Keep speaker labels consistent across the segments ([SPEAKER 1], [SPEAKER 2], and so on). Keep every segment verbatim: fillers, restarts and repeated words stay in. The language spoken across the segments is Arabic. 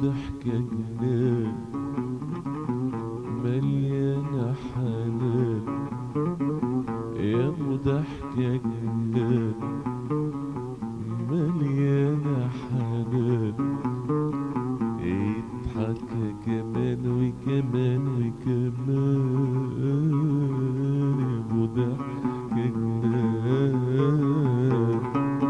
[SPEAKER 1] ضحكة جنان مليانة حنان، يا ابو ضحكة جنان مليانة حنان، يضحك كمان وكمان وكمان، يا ابو ضحكة جنان.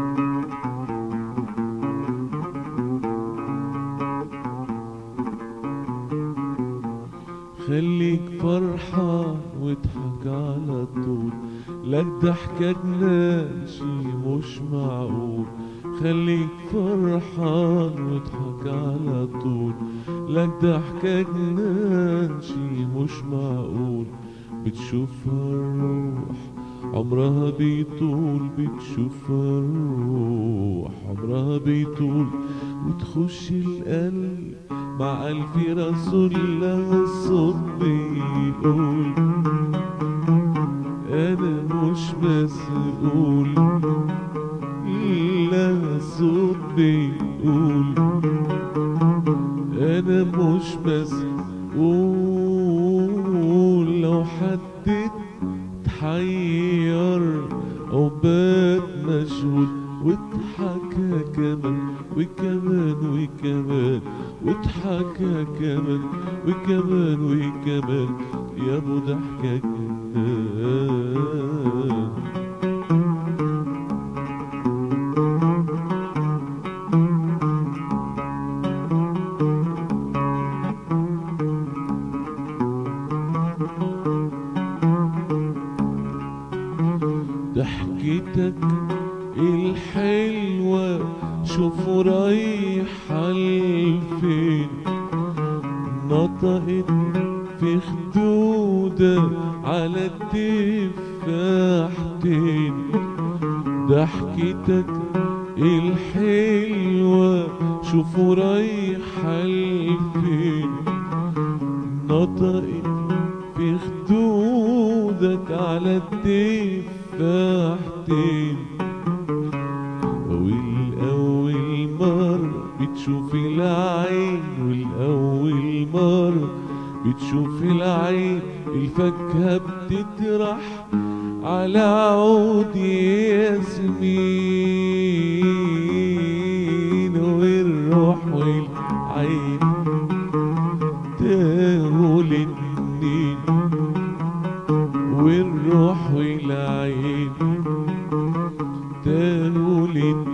[SPEAKER 1] خليك فرحان واضحك على طول، لك ضحكة جنان شي مش معقول. خليك فرحان واضحك على طول، لك ضحكة جنان شي مش معقول. بتشوفها الروح عمرها بيطول، بتشوفها الروح عمرها بيطول، وتخش القلب مع ألف رسول لها الصوت بيقول أنا مش مسؤول، لها الصوت بيقول أنا مش مسؤول. لو حد اتحير أو بات مشغول، واضحكها كمان وكمان وكمان، واضحكها كمان وكمان وكمان، يا ابو ضحكة جنان. ضحكتك الحلوة شوفوا رايحة لفين، نطقت في خدودة على التفاحتين. ضحكتك الحلوة شوفوا رايحة لفين، نطقت في خدودك على التفاحتين. والأول مرة بتشوف العين، والأول مرة بتشوف العين، الفاكهة بتطرح على عود ياسمين، والروح والعين تاهوا الاتنين، والروح والعين تاهوا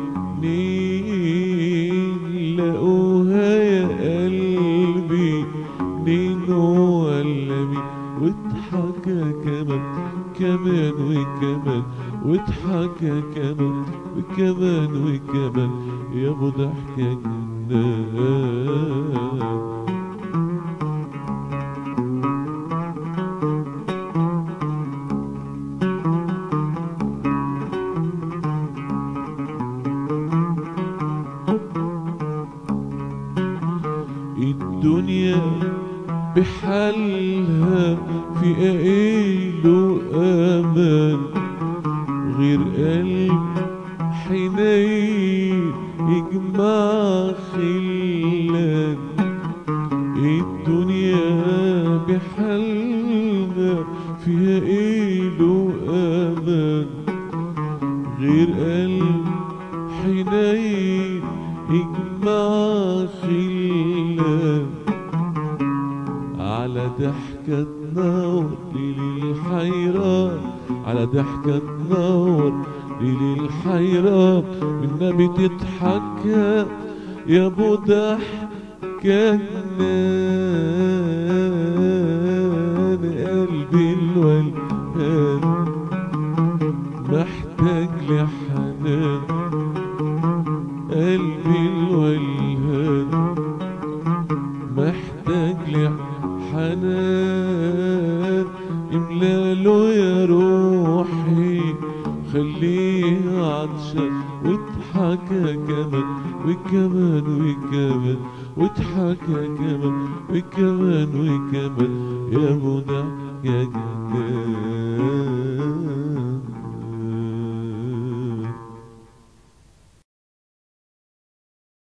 [SPEAKER 1] الاتنين. لقوها يا قلبي مين ولا مين، واضحكها كمان كمان وكمان، واضحكها كمان وكمان وكمان، يا ابو ضحكة جنان. الدنيا بحالها في قايله امان، غير قلب حنين يجمع خلان. الدنيا بحالها في قايله امان، غير قلب حنين يجمع خلان. على ضحكة تنور ليل الحيران، على ضحكة تنور ليل الحيران، والنبي تضحك يا ابو ضحكة جنان. قلبي الولهان محتاج لحنان، قلبي الولهان محتاج لحنان. املاله يا روحي خليه عطشان، واضحكها كمان وكمان وكمان، واضحكها كمان وكمان وكمان، يا ابو ضحكة جنان.